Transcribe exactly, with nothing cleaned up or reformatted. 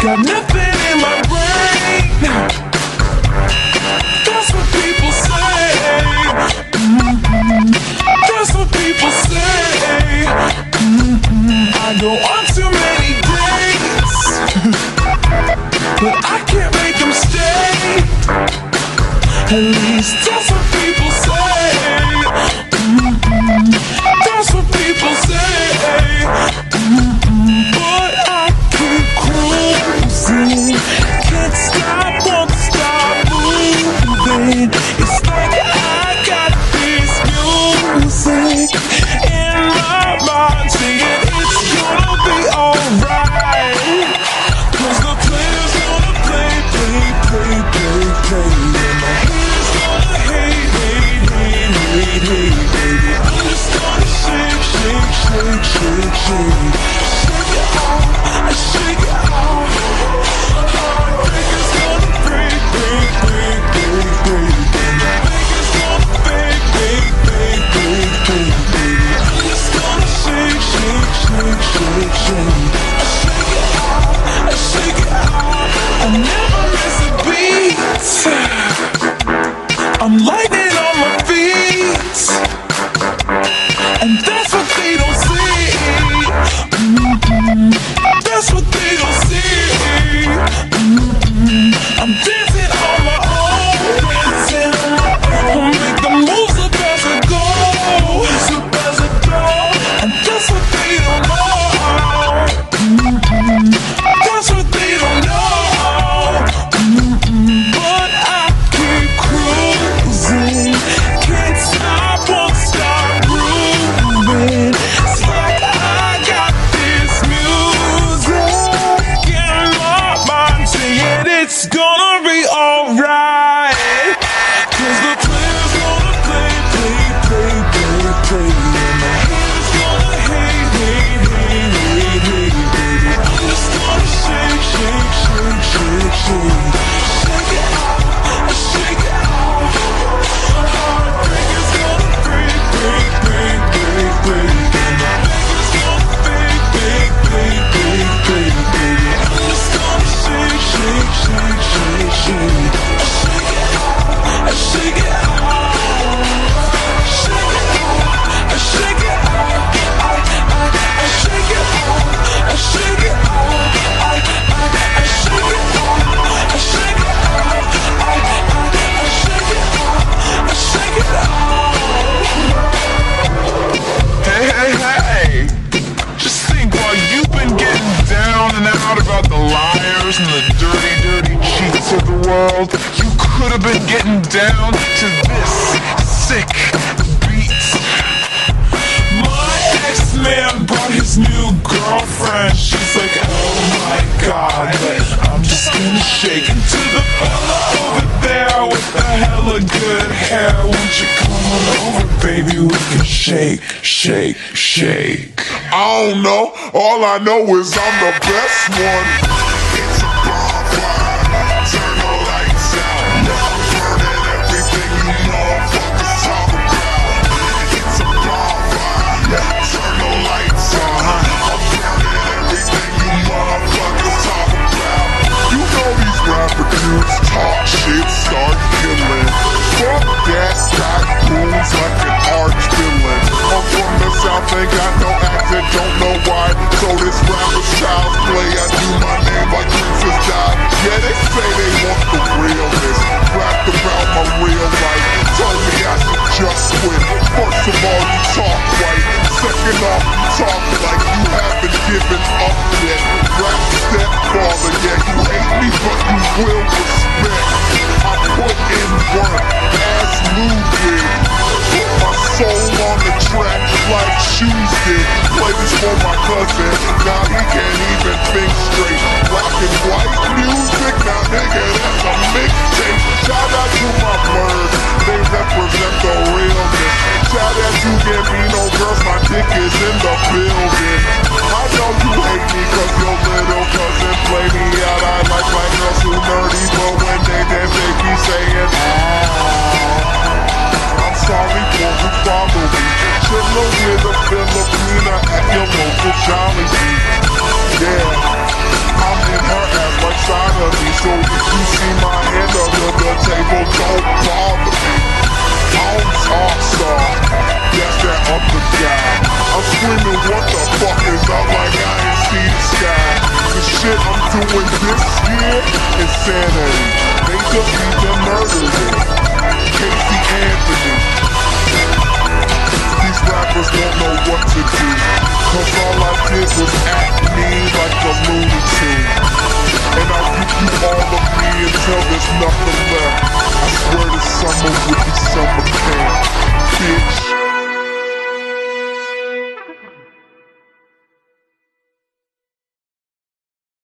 got nothing in my brain. That's what people say. Mm-hmm. That's what people say. Mm-hmm. I go on too many dates, but I can't make them stay. At least that's what people say. Mm-hmm. That's what people say. Mm-hmm. But I keep cruising, can't stop, won't stop moving. It's like I got this music in my mind singing it's gonna be alright. Cause the player's gonna play, play, play, play, play. And my haters gonna hate, hate, hate, hate, hate, baby. I'm just gonna shake, shake, shake, shake, shake. Shake it off, I shake it off. Heartbreaker's gonna break, break, break, break, break. And the baker's gonna bake, bake, bake, bake, bake, baby. I'm just gonna shake, shake, shake, shake, shake. I shake it off, I shake it off. I never miss a beat. I'm lightning on my feet, and that's what they don't see. Mm-hmm. That's what they don't see. Mm-hmm. I'm dancing on my own, dancing on my own. Make the moves up as I go, up as I go, and that's what they don't know. Mm-hmm. That's what they don't know. Mm-hmm. But I keep cruising, can't stop, won't stop grooving. It's like I got this music in my mind saying it's gonna be alright. Cause the player's gonna play, play, play, play, play. And my haters gonna hate, hate, hate, hate, hate, baby. I'm just gonna shake, shake, shake, shake, shake. Shake it off, I shake it off. Heartbreaker's gonna break, break, break, break, break. And the baker's gonna bake, bake, bake, bake, bake, baby. I'm just gonna shake, shake, shake, shake, shake. I shake it off, I shake it off. Shake it off, I shake it off. I, I, I shake it off, I shake it off. I, I, I shake it off, I shake it off. I, I, I shake it off, I shake it off. Hey, hey, hey! Just think, while you've been getting down and out about the liars and the dirty, dirty cheats of the world, you could have been getting down to this sick beat. My ex-man brought his new girlfriend. She's like, oh my god, but I'm just gonna shake to the fella over there with the hella good hair. Won't you come on over, baby? We can shake, shake, shake. I don't know, all I know is I'm the best one. It's a bonfire, turn the lights out. I'm burning everything you motherfuckers talk about. It's a bonfire, turn the lights out. I'm burning everything you motherfuckers talk about. You know these rapper dudes talk shit, start killing. Fuck that, got moves like an arch villain. I'm from the south, ain't got no accent, don't know why. So this rapper's child's play, I do my name like Princess Di. Yeah, they say they want the realness, rapped about my real life. Told me I should just quit. First of all, you talk right. Second off, you talk like you haven't given up yet. Rap stepfather, yeah, you hate me, but you will respect. I put in work, as Lou did. Put my soul on the track like shoes did. Play this for my cousin, now he can't even think straight. Black and white music, now nigga, that's a mixtape. Shout out to my birds, they represent the realness. Shout out to Gambino girls, my dick is in the building. I know you hate me cause your little cousin play me out. I like my girls who nerdy, but when they dance they keep saying ah. I'm sorry for who follow me. Chillin' with a Filipina at your local Jolly Bee. Yeah, I'm seeing her ass right side of me. So if you see my hand under the table, don't bother me. I'm top star, that's that upper guy. I'm screaming, what the fuck is up, like I ain't see the sky. The shit I'm doing this year is insanity. They just need to murder me. Casey Anthony. These rappers won't know what to do, cause all I did was act me like a Looney Tune. And I'll give you all of me until there's nothing